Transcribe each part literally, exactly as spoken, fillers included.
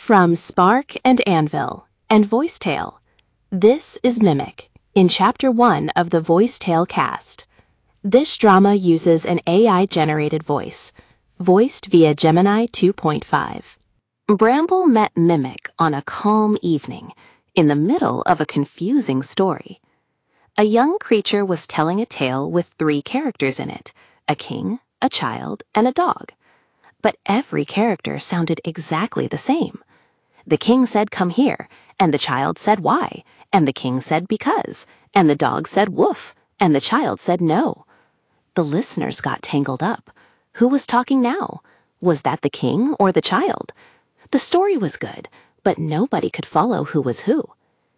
From Spark and Anvil and VoiceTale, this is Mimic in Chapter one of the VoiceTale cast. This drama uses an A I-generated voice, voiced via Gemini two point five. Bramble met Mimic on a calm evening, in the middle of a confusing story. A young creature was telling a tale with three characters in it, a king, a child, and a dog. But every character sounded exactly the same. The king said, "Come here," and the child said, "Why?" and the king said, "Because," and the dog said, "Woof," and the child said, "No." The listeners got tangled up. Who was talking now? Was that the king or the child? The story was good, but nobody could follow who was who.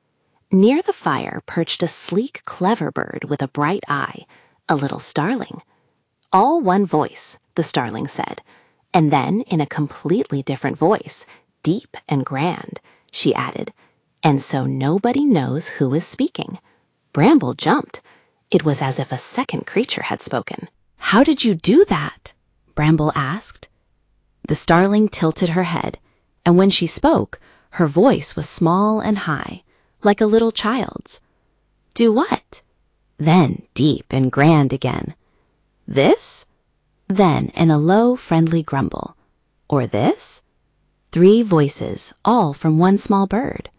Near the fire perched a sleek, clever bird with a bright eye, a little starling. "All one voice," the starling said, and then in a completely different voice, deep and grand, she added, "And so nobody knows who is speaking." Bramble jumped. It was as if a second creature had spoken. "How did you do that?" Bramble asked. The starling tilted her head, and when she spoke, her voice was small and high, like a little child's. "Do what?" Then deep and grand again. "This?" Then in a low, friendly grumble. "Or this?" Three voices, all from one small bird.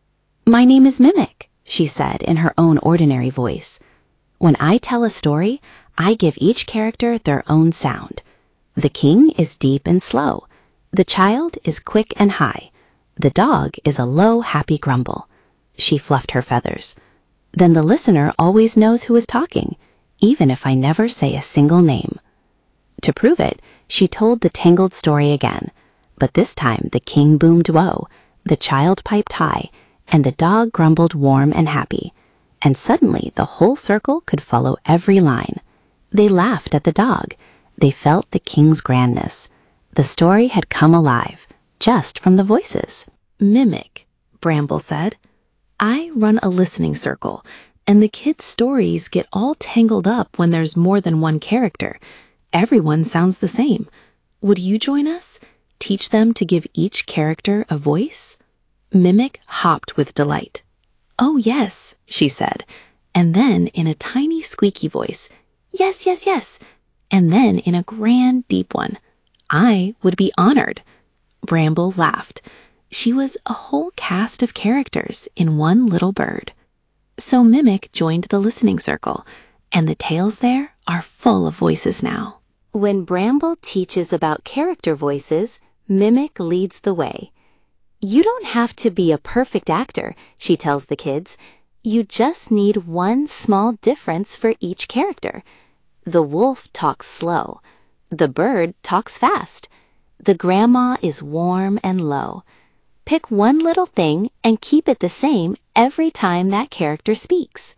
"My name is Mimic," she said in her own ordinary voice. "When I tell a story, I give each character their own sound. The king is deep and slow. The child is quick and high. The dog is a low, happy grumble." She fluffed her feathers. "Then the listener always knows who is talking, even if I never say a single name." To prove it, she told the tangled story again, but this time the king boomed woe, the child piped high, and the dog grumbled warm and happy. And suddenly the whole circle could follow every line. They laughed at the dog. They felt the king's grandness. The story had come alive, just from the voices. "Mimic," Bramble said. "I run a listening circle, and the kids' stories get all tangled up when there's more than one character. Everyone sounds the same. Would you join us? Teach them to give each character a voice?" Mimic hopped with delight. "Oh, yes," she said, and then in a tiny squeaky voice, "Yes, yes, yes," and then in a grand, deep one, "I would be honored." Bramble laughed. She was a whole cast of characters in one little bird. So Mimic joined the listening circle, and the tales there are full of voices now. When Bramble teaches about character voices, Mimic leads the way. "You don't have to be a perfect actor," she tells the kids. "You just need one small difference for each character. The wolf talks slow. The bird talks fast. The grandma is warm and low. Pick one little thing and keep it the same every time that character speaks."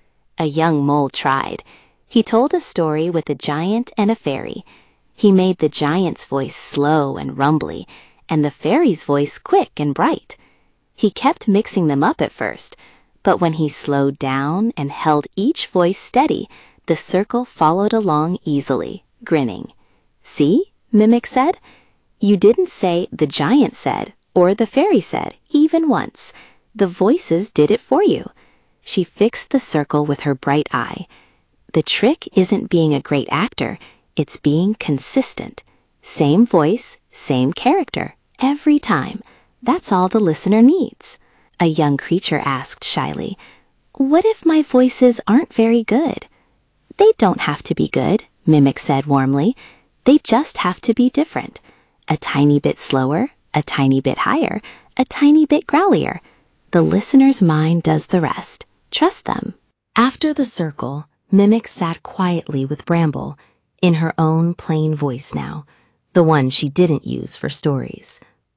A young mole tried. He told a story with a giant and a fairy. He made the giant's voice slow and rumbly, and the fairy's voice quick and bright. He kept mixing them up at first, but when he slowed down and held each voice steady, the circle followed along easily, grinning. "See," Mimic said, "you didn't say the giant said or the fairy said even once. The voices did it for you." She fixed the circle with her bright eye. The trick isn't being a great actor, it's being consistent. Same voice, same character, every time. That's all the listener needs. A young creature asked shyly, "What if my voices aren't very good?" "They don't have to be good," Mimic said warmly. "They just have to be different. A tiny bit slower, a tiny bit higher, a tiny bit growlier. The listener's mind does the rest. Trust them." After the circle, Mimic sat quietly with Bramble, in her own plain voice now, the one she didn't use for stories.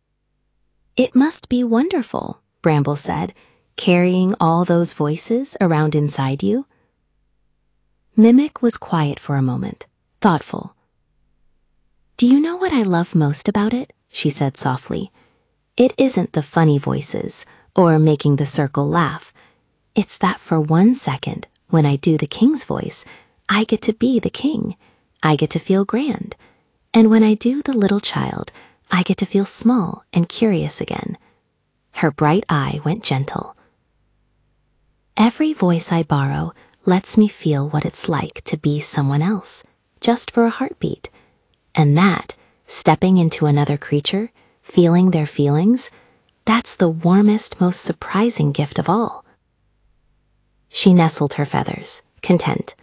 "It must be wonderful," Bramble said, "carrying all those voices around inside you." Mimic was quiet for a moment, thoughtful. "Do you know what I love most about it?" she said softly. "It isn't the funny voices or making the circle laugh. It's that for one second, when I do the king's voice, I get to be the king. I get to feel grand. And when I do the little child, I get to feel small and curious again. Her bright eye went gentle. Every voice I borrow lets me feel what it's like to be someone else, just for a heartbeat. And that, stepping into another creature, feeling their feelings, that's the warmest, most surprising gift of all. She nestled her feathers, content.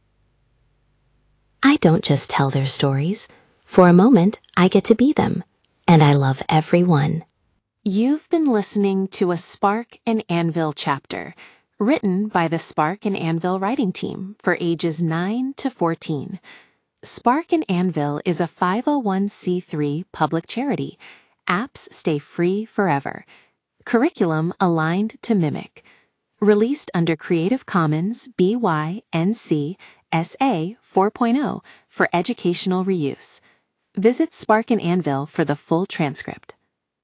I don't just tell their stories. For a moment, I get to be them, and I love every one. You've been listening to a Spark and Anvil chapter, written by the Spark and Anvil writing team for ages nine to fourteen. Spark and Anvil is a five oh one c three public charity. Apps stay free forever. Curriculum aligned to Mimic. Released under Creative Commons B Y N C S A four point oh for educational reuse. Visit Spark and Anvil for the full transcript.